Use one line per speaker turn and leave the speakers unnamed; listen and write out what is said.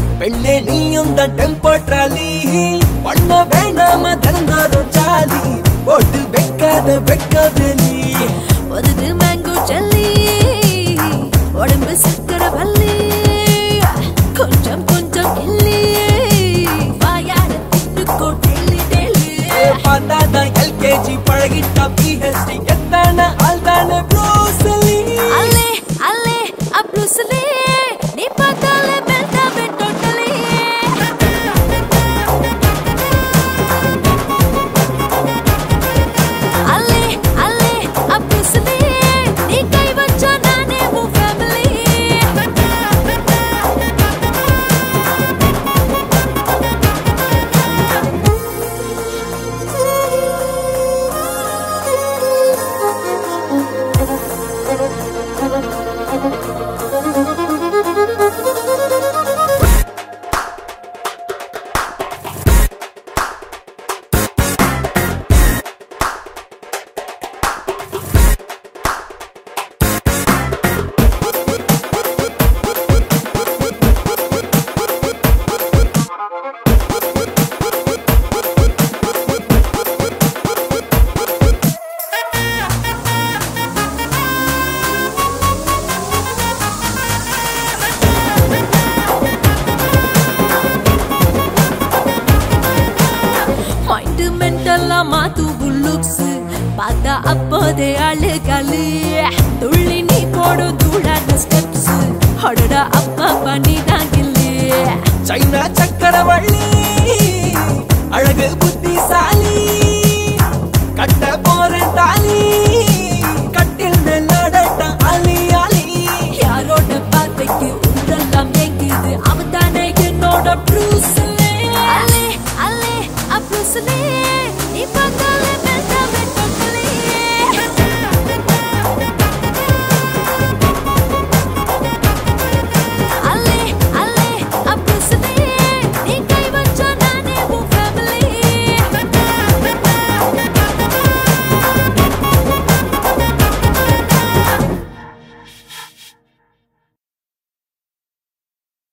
பெண்ணே நீயும் தான் டெம்போ ட்ராலி பண்ண வேணாம திறந்தாலும் ஜாலி போட்டு வைக்காத நீ
ஒதுது மேங்கோ ஜல்லி உடம்பு சக்கர பல்லி கொஞ்சம் கொஞ்சம் கிள்ளி வாயாட திட்டுக்கோ டெல்லி டெல்லி
பார்த்தாதான் எல்கேஜி பழகிட்டா பிஹெச்டி எத்தான ஆள்தான ப்ரூஸ்லி
அல்லே அல்லே அப்ரூஸ்லி நீ பார்த்தாலே மெல்டாவே டோட்டலி அல்லே அல்லே அப்ரூஸ்லி நீ கை வச்சா நானே உன் ஃபேமிலி மைண்ட் மென்டலா மாத்து புல்லுக்ஸ் பார்த்தா அப்போதே அழுகலி துள்ளி நீ போடு தூளான ஸ்டெப்ஸ் அடடா அப்பா பண்ணி தாங்கில்லே
சைனா சக்கரவள்ளி அழகு புத்திசாலி கட்ட